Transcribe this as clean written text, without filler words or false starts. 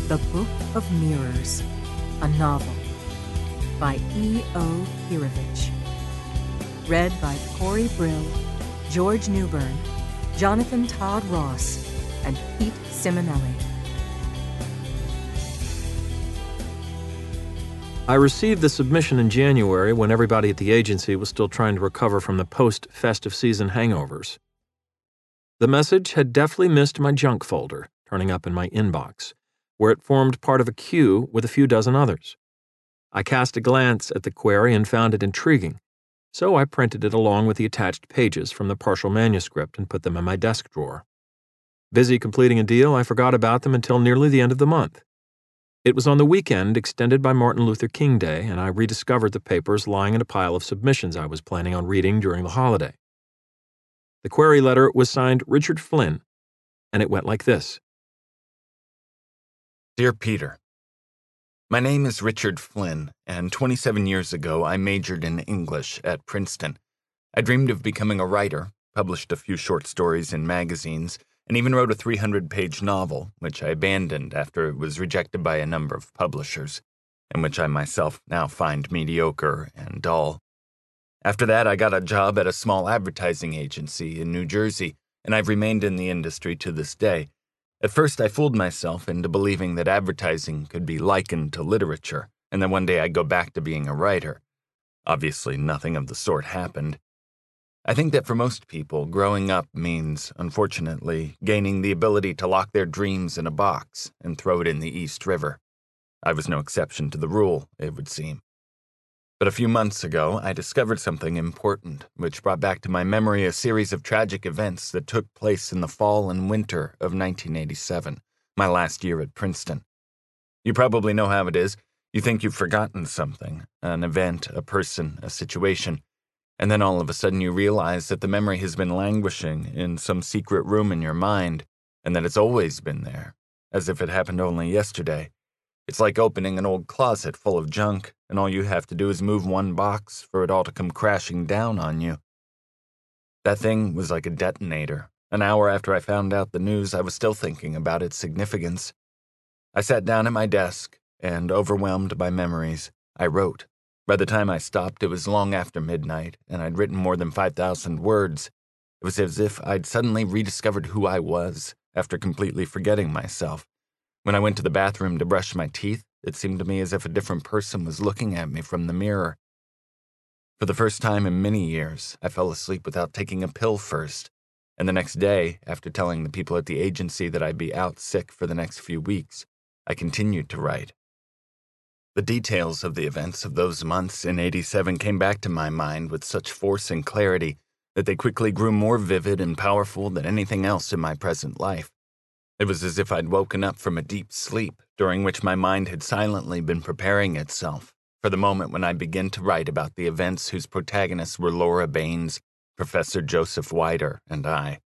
The Book of Mirrors, a novel by E.O. Kirovich. Read by Corey Brill, George Newbern, Jonathan Todd Ross, and Pete Simonelli. I received the submission in January when everybody at the agency was still trying to recover from the post-festive season hangovers. The message had deftly missed my junk folder, turning up in my inbox, where it formed part of a queue with a few dozen others. I cast a glance at the query and found it intriguing, so I printed it along with the attached pages from the partial manuscript and put them in my desk drawer. Busy completing a deal, I forgot about them until nearly the end of the month. It was on the weekend extended by Martin Luther King Day, and I rediscovered the papers lying in a pile of submissions I was planning on reading during the holiday. The query letter was signed Richard Flynn, and it went like this. Dear Peter, my name is Richard Flynn, and 27 years ago I majored in English at Princeton. I dreamed of becoming a writer, published a few short stories in magazines, and even wrote a 300-page novel, which I abandoned after it was rejected by a number of publishers, and which I myself now find mediocre and dull. After that, I got a job at a small advertising agency in New Jersey, and I've remained in the industry to this day. At first, I fooled myself into believing that advertising could be likened to literature, and that one day I'd go back to being a writer. Obviously, nothing of the sort happened. I think that for most people, growing up means, unfortunately, gaining the ability to lock their dreams in a box and throw it in the East River. I was no exception to the rule, it would seem. But a few months ago, I discovered something important, which brought back to my memory a series of tragic events that took place in the fall and winter of 1987, my last year at Princeton. You probably know how it is. You think you've forgotten something, an event, a person, a situation, and then all of a sudden you realize that the memory has been languishing in some secret room in your mind, and that it's always been there, as if it happened only yesterday. It's like opening an old closet full of junk, and all you have to do is move one box for it all to come crashing down on you. That thing was like a detonator. An hour after I found out the news, I was still thinking about its significance. I sat down at my desk, and overwhelmed by memories, I wrote. By the time I stopped, it was long after midnight, and I'd written more than 5,000 words. It was as if I'd suddenly rediscovered who I was, after completely forgetting myself. When I went to the bathroom to brush my teeth, it seemed to me as if a different person was looking at me from the mirror. For the first time in many years, I fell asleep without taking a pill first, and the next day, after telling the people at the agency that I'd be out sick for the next few weeks, I continued to write. The details of the events of those months in '87 came back to my mind with such force and clarity that they quickly grew more vivid and powerful than anything else in my present life. It was as if I'd woken up from a deep sleep, during which my mind had silently been preparing itself for the moment when I began to write about the events whose protagonists were Laura Baines, Professor Joseph Weider, and I.